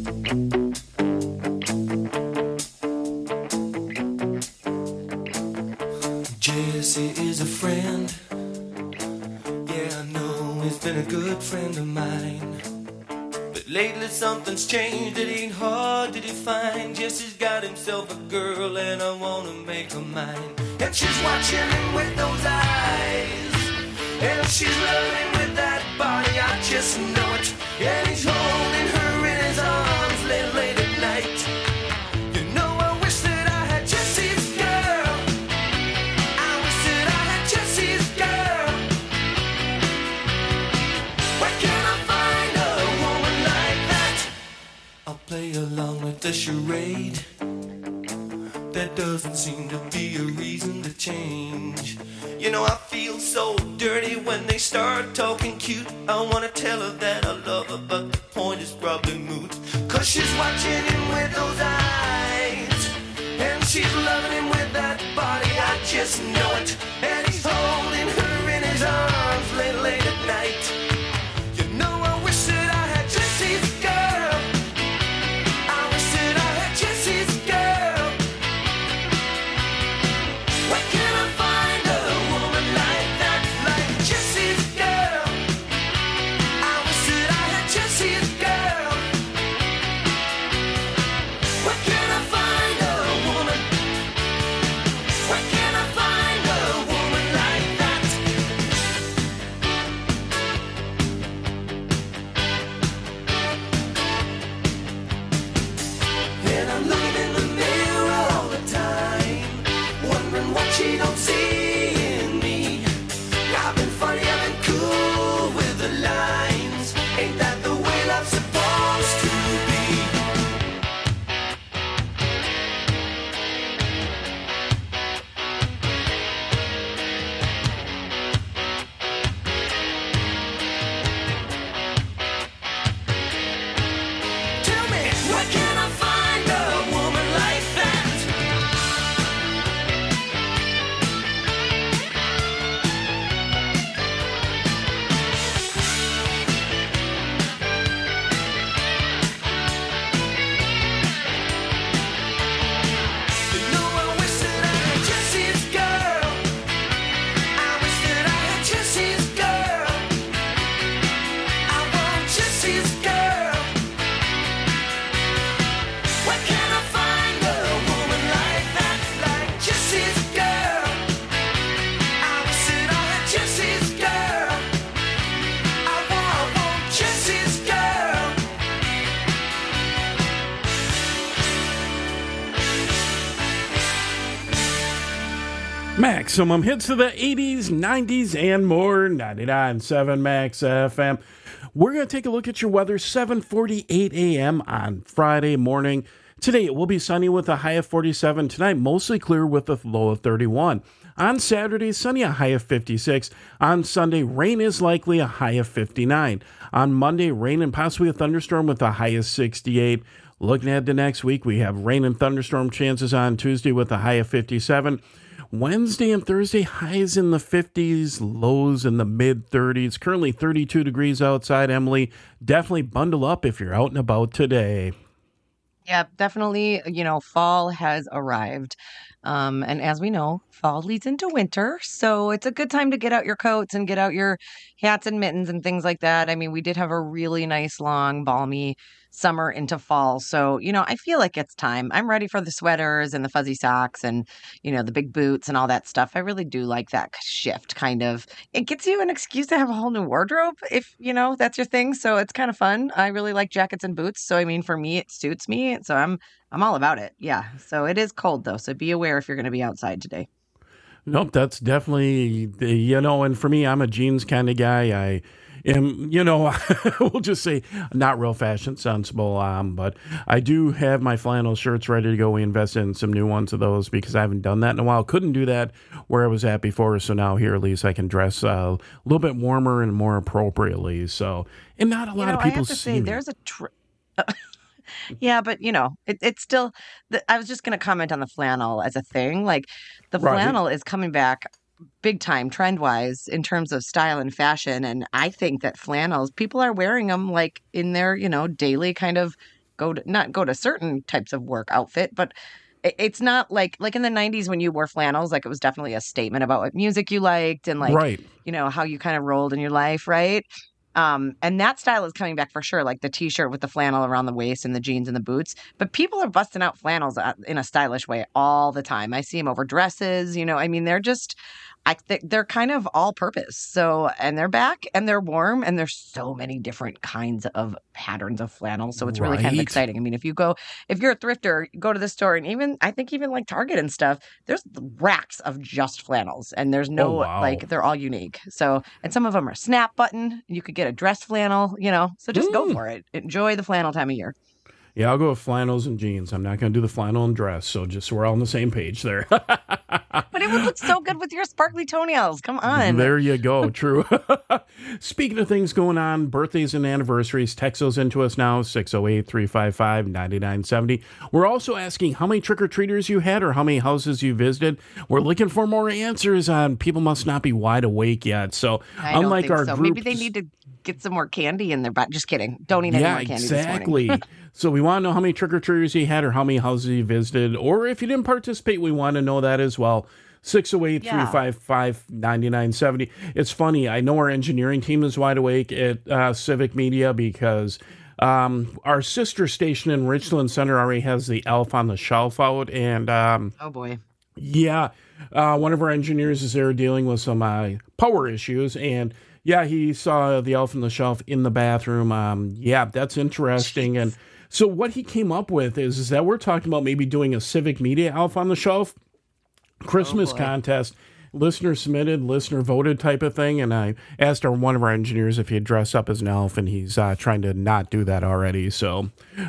Jesse is a friend. Yeah, I know he's been a good friend of mine. But lately something's changed, it ain't hard to define. Jesse's got himself a girl and I wanna make her mine. And she's watching him with those eyes, and she's loving with that body, I just know it. And he's holding her in his arms late at night. You know I wish that I had Jesse's girl. I wish that I had Jesse's girl. Where can I find a woman like that? I'll play along with the charade. There doesn't seem to be a reason to change. You know I feel so dirty when they start talking cute. I wanna tell her that I love her, but the point is probably moot. Cause she's watching him with those eyes, and she's loving him with that body, I just know it. And he's holding her in his arms late at night. You know I wish that I had Jesse's girl. I wish that I had Jesse's girl. Where can I find a woman like that, like Jesse's girl? I wish that I had Jesse's girl. Where can I find a woman? Where can I find a woman like that? And I'm looking in the mirror all the time, wondering what she don't see in me. I've been funny, I've been cool with the lines. Ain't that the way love's supposed to be? Tell me, where can I find a woman like that? You know I wish that I had Jesse's girl. I wish that I had Jesse's girl. I want Jesse's girl. Where can I find a woman like that, like Jesse's girl? I wish that I had Jesse's girl. I want Jesse's girl. Maximum hits of the 80s, 90s, and more. 99.7 Max FM. We're going to take a look at your weather. 7:48 a.m. on Friday morning. Today it will be sunny with a high of 47. Tonight mostly clear with a low of 31. On Saturday, sunny, a high of 56. On Sunday, rain is likely, a high of 59. On Monday, rain and possibly a thunderstorm with a high of 68. Looking ahead to next week, we have rain and thunderstorm chances on Tuesday with a high of 57. Wednesday and Thursday, highs in the 50s, lows in the mid-30s. Currently 32 degrees outside, Emily. Definitely bundle up if you're out and about today. Yeah, definitely, fall has arrived. And as we know, fall leads into winter. So it's a good time to get out your coats and get out your hats and mittens and things like that. I mean, we did have a really nice, long, balmy summer into fall. So, I feel like it's time. I'm ready for the sweaters and the fuzzy socks and, the big boots and all that stuff. I really do like that shift kind of. It gets you an excuse to have a whole new wardrobe if, that's your thing. So it's kind of fun. I really like jackets and boots. So, I mean, for me, it suits me. So I'm all about it. Yeah. So it is cold though. So be aware if you're going to be outside today. Nope, that's definitely, and for me, I'm a jeans kind of guy. I am, we'll just say not real fashion sensible, but I do have my flannel shirts ready to go. We invested in some new ones of those because I haven't done that in a while. Couldn't do that where I was at before. So now here, at least I can dress a little bit warmer and more appropriately. So, and not a lot of people I have to see say, me. there's a yeah, but it's still. I was just going to comment on the flannel as a thing. Like the Right. flannel is coming back big time trend wise in terms of style and fashion. And I think that flannels, people are wearing them like in their, daily kind of not go to certain types of work outfit, but it's not like in the 90s when you wore flannels, like it was definitely a statement about what music you liked and like, right. How you kind of rolled in your life. Right. And that style is coming back for sure, like the t-shirt with the flannel around the waist and the jeans and the boots. But people are busting out flannels in a stylish way all the time. I see them over dresses, they're just, they're kind of all purpose. So, and they're back and they're warm and there's so many different kinds of patterns of flannel. So it's really kind of exciting. I mean, if you're a thrifter, go to the store and I think even like Target and stuff, there's racks of just flannels and there's no, they're all unique. So, and some of them are snap button. You could get a dress flannel, so just go for it. Enjoy the flannel time of year. Yeah, I'll go with flannels and jeans. I'm not going to do the flannel and dress. So just so we're all on the same page there. But it would look so good with your sparkly toenails. Come on. There you go. True. Speaking of things going on, birthdays and anniversaries, text those into us now, 608-355-9970. We're also asking how many trick-or-treaters you had or how many houses you visited. We're looking for more answers on people must not be wide awake yet. So I unlike don't think our so. groups, Maybe they need to get some more candy in their butt. Just kidding. Don't eat any more candy exactly. this morning. So we want to know how many trick-or-treaters you had or how many houses you visited. Or if you didn't participate, we want to know that as well. 608-355-9970. It's funny. I know our engineering team is wide awake at Civic Media because our sister station in Richland Center already has the Elf on the Shelf out. And oh, boy. Yeah. One of our engineers is there dealing with some power issues. And yeah, he saw the Elf on the Shelf in the bathroom. Yeah, that's interesting. And so what he came up with is that we're talking about maybe doing a Civic Media Elf on the Shelf Christmas contest, listener submitted, listener voted type of thing. And I asked one of our engineers if he'd dress up as an elf, and he's trying to not do that already. So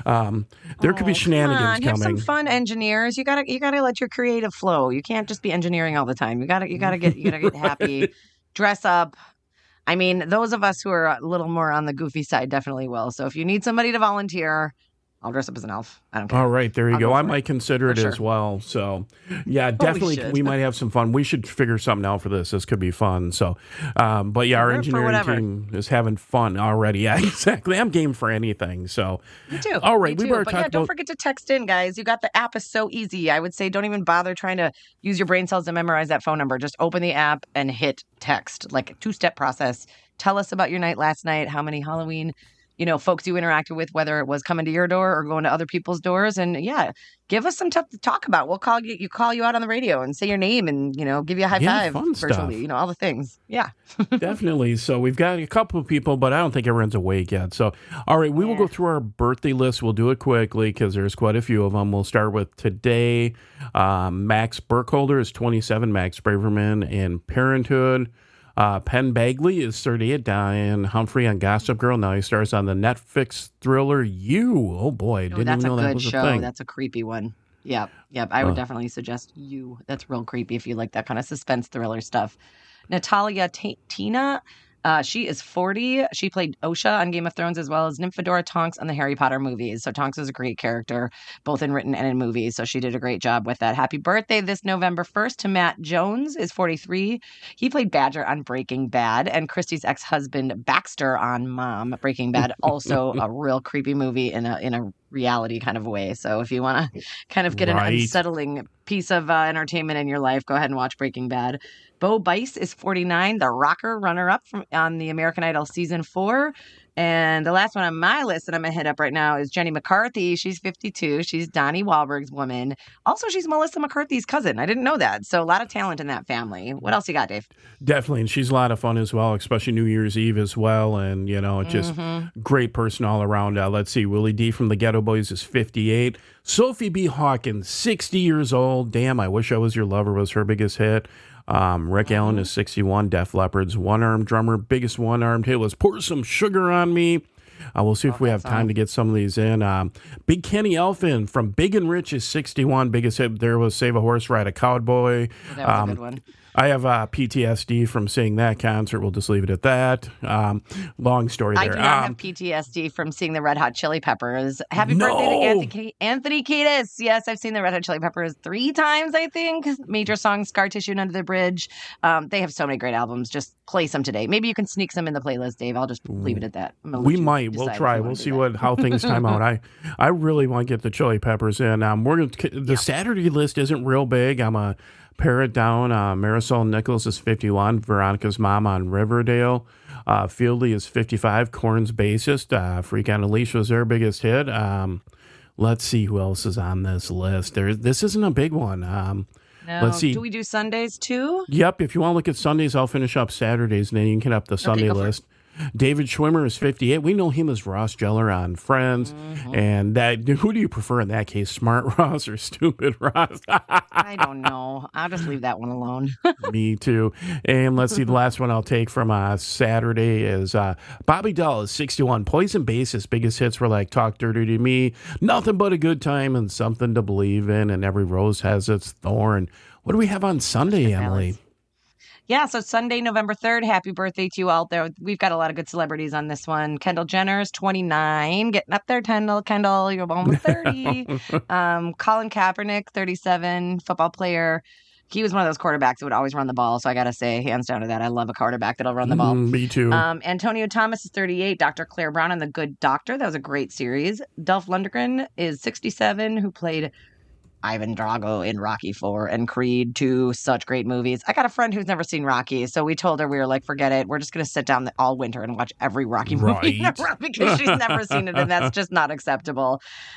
there could be shenanigans coming. Have some fun, engineers. You gotta let your creative flow. You can't just be engineering all the time. You gotta get happy, dress up. I mean, those of us who are a little more on the goofy side definitely will. So if you need somebody to volunteer, I'll dress up as an elf. I don't care. All right, there you go. I might consider it as well. So, yeah, definitely we might have some fun. We should figure something out for this. This could be fun. So, but yeah, our engineering team is having fun already. Yeah, exactly. I'm game for anything. So, me too. All right, we better talk about. Don't forget to text in, guys. You got the app is so easy. I would say don't even bother trying to use your brain cells to memorize that phone number. Just open the app and hit text, like a 2-step process. Tell us about your night last night. How many Halloween folks you interacted with, whether it was coming to your door or going to other people's doors. And yeah, give us some stuff to talk about. We'll call you out on the radio and say your name and, give you a high five virtually, all the things. Yeah. Definitely. So we've got a couple of people, but I don't think everyone's awake yet. So, all right, we will go through our birthday list. We'll do it quickly because there's quite a few of them. We'll start with today. Max Burkholder is 27, Max Braverman in Parenthood. Penn Bagley is 38. Diane Humphrey on Gossip Girl. Now he stars on the Netflix thriller You. Oh boy, didn't even know that was a thing. That's a creepy one. Yep. I would definitely suggest You. That's real creepy if you like that kind of suspense thriller stuff. Natalia Tina. She is 40. She played Osha on Game of Thrones as well as Nymphadora Tonks on the Harry Potter movies. So Tonks is a great character, both in written and in movies. So she did a great job with that. Happy birthday this November 1st to Matt Jones, is 43. He played Badger on Breaking Bad, and Christy's ex-husband Baxter on Mom, Breaking Bad. Also a real creepy movie in a reality kind of way. So if you want to kind of get an unsettling piece of entertainment in your life, go ahead and watch Breaking Bad. Bo Bice is 49, the rocker runner-up on the American Idol Season 4. And the last one on my list that I'm going to hit up right now is Jenny McCarthy. She's 52. She's Donnie Wahlberg's woman. Also, she's Melissa McCarthy's cousin. I didn't know that. So a lot of talent in that family. What else you got, Dave? Definitely. And she's a lot of fun as well, especially New Year's Eve as well. And, just great person all around. Let's see. Willie D from the Ghetto Boys is 58. Sophie B. Hawkins, 60 years old. Damn, I Wish I Was Your Lover was her biggest hit. Rick Allen is 61. Def Leppard's one-armed drummer, biggest one-armed hit was Pour Some Sugar on Me. We'll see if we have time to get some of these in. Big Kenny Elfin from Big and Rich is 61. Biggest hit there was Save a Horse, Ride a Cowboy. That was a good one. I have PTSD from seeing that concert. We'll just leave it at that. Long story there. I do not have PTSD from seeing the Red Hot Chili Peppers. Happy birthday to Anthony Kiedis. Yes, I've seen the Red Hot Chili Peppers 3 times, I think. Major songs, Scar Tissue and Under the Bridge. They have so many great albums. Just play some today. Maybe you can sneak some in the playlist, Dave. I'll just leave it at that. We might. We'll try. We'll see how things time out. I really want to get the Chili Peppers in. The Saturday list isn't real big. I'm a pare it down. Marisol Nichols is 51. Veronica's mom on Riverdale. Fieldy is 55. Korn's bassist. Freak on a Leash was their biggest hit. Let's see who else is on this list. This isn't a big one. No. Let's see. Do we do Sundays too? Yep. If you want to look at Sundays, I'll finish up Saturdays, and then you can get up the Sunday list. David Schwimmer is 58. We know him as Ross Geller on Friends. And who do you prefer in that case, Smart Ross or Stupid Ross? I don't know. I'll just leave that one alone. Me too. And let's see, the last one I'll take from Saturday is Bobby Dahl is 61. Poison bassist. Biggest hits were like Talk Dirty to Me, Nothing But a Good Time, and Something to Believe in, and Every Rose Has Its Thorn. What do we have on Sunday, Emily? Yeah, so Sunday, November 3rd, happy birthday to you out there. We've got a lot of good celebrities on this one. Kendall Jenner is 29, getting up there, Kendall, you're almost 30. Colin Kaepernick, 37, football player. He was one of those quarterbacks that would always run the ball, so I got to say, hands down to that. I love a quarterback that'll run the ball. Me too. Antonio Thomas is 38, Dr. Claire Brown and The Good Doctor. That was a great series. Dolph Lundgren is 67, who played Ivan Drago in Rocky 4 and Creed 2, such great movies. I got a friend who's never seen Rocky, so we told her, we were like, forget it. We're just going to sit down all winter and watch every Rocky movie in a row because she's never seen it, and that's just not acceptable.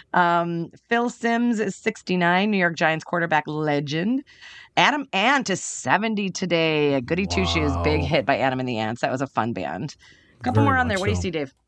Phil Simms is 69, New York Giants quarterback legend. Adam Ant is 70 today. Goody Two Shoes, big hit by Adam and the Ants. That was a fun band. A couple more on there. What do you see, Dave?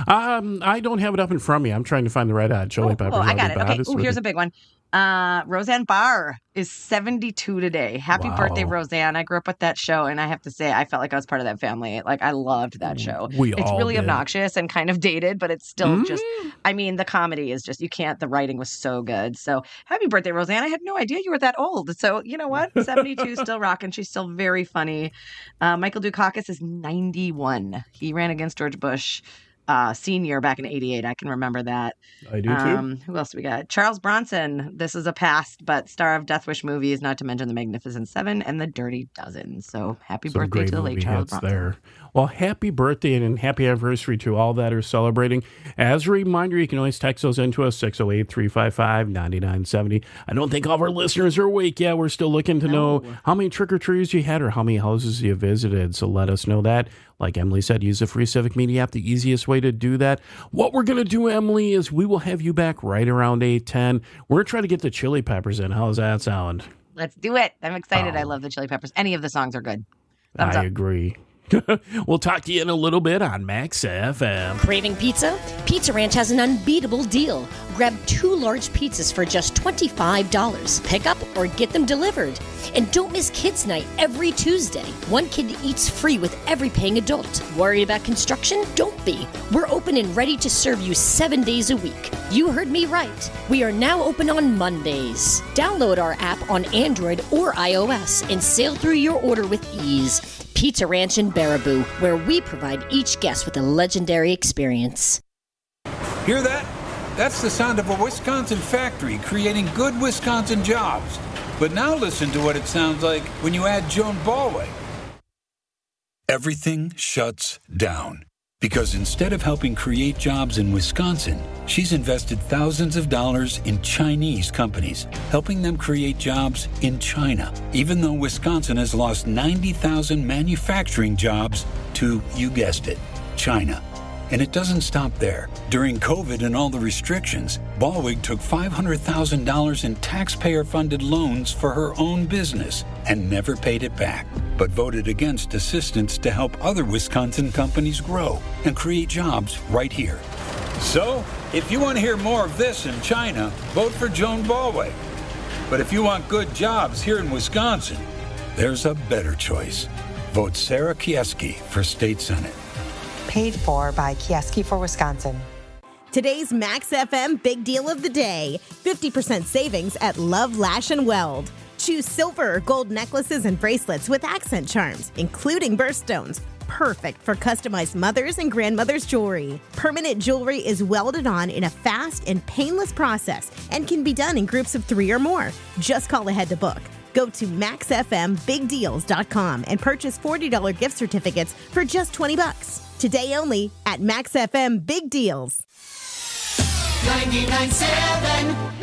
I don't have it up in front of me. I'm trying to find the Red Hot Chili Peppers. I got it. Okay. Here's a big one. Roseanne Barr is 72 today. Happy birthday, Roseanne. I grew up with that show, and I have to say, I felt like I was part of that family. Like, I loved that show. It's really obnoxious and kind of dated, but it's still just, I mean, the comedy is just, you can't, the writing was so good. So happy birthday, Roseanne. I had no idea you were that old. So you know what? 72, still rocking. She's still very funny. Michael Dukakis is 91. He ran against George Bush senior back in 88. I can remember that. I do too. Who else do we got? Charles Bronson. This is a past, but star of Death Wish movies, not to mention The Magnificent Seven and The Dirty Dozen. So happy birthday to the late Charles Bronson. There. Well, happy birthday and happy anniversary to all that are celebrating. As a reminder, you can always text those into us, 608-355-9970. I don't think all of our listeners are awake yet. We're still looking to know how many trick-or-treaters you had or how many houses you visited. So let us know that. Like Emily said, use the free Civic Media app, the easiest way to do that. What we're going to do, Emily, is we will have you back right around 8:10. We're going to try to get the Chili Peppers in. How's that sound? Let's do it. I'm excited. I love the Chili Peppers. Any of the songs are good. Thumbs up. Agree. We'll talk to you in a little bit on Max FM. Craving pizza? Pizza Ranch has an unbeatable deal. Grab 2 large pizzas for just $25. Pick up or get them delivered. And don't miss Kids Night every Tuesday. One kid eats free with every paying adult. Worried about construction? Don't be. We're open and ready to serve you 7 days a week. You heard me right. We are now open on Mondays. Download our app on Android or iOS and sail through your order with ease. Pizza Ranch in Baraboo, where we provide each guest with a legendary experience. Hear that? That's the sound of a Wisconsin factory creating good Wisconsin jobs. But now listen to what it sounds like when you add Joan Ballweg. Everything shuts down. Because instead of helping create jobs in Wisconsin, she's invested thousands of dollars in Chinese companies, helping them create jobs in China, even though Wisconsin has lost 90,000 manufacturing jobs to, you guessed it, China. And it doesn't stop there. During COVID and all the restrictions, Ballweg took $500,000 in taxpayer-funded loans for her own business and never paid it back, but voted against assistance to help other Wisconsin companies grow and create jobs right here. So, if you want to hear more of this in China, vote for Joan Ballweg. But if you want good jobs here in Wisconsin, there's a better choice. Vote Sarah Kieski for State Senate. Paid for by Kieski for Wisconsin. Today's Max FM big deal of the day. 50% savings at Love Lash and Weld. Choose silver or gold necklaces and bracelets with accent charms, including birthstones. Perfect for customized mother's and grandmother's jewelry. Permanent jewelry is welded on in a fast and painless process and can be done in groups of 3 or more. Just call ahead to book. Go to maxfmbigdeals.com and purchase $40 gift certificates for just $20. Today only at Max FM Big Deals. 99.7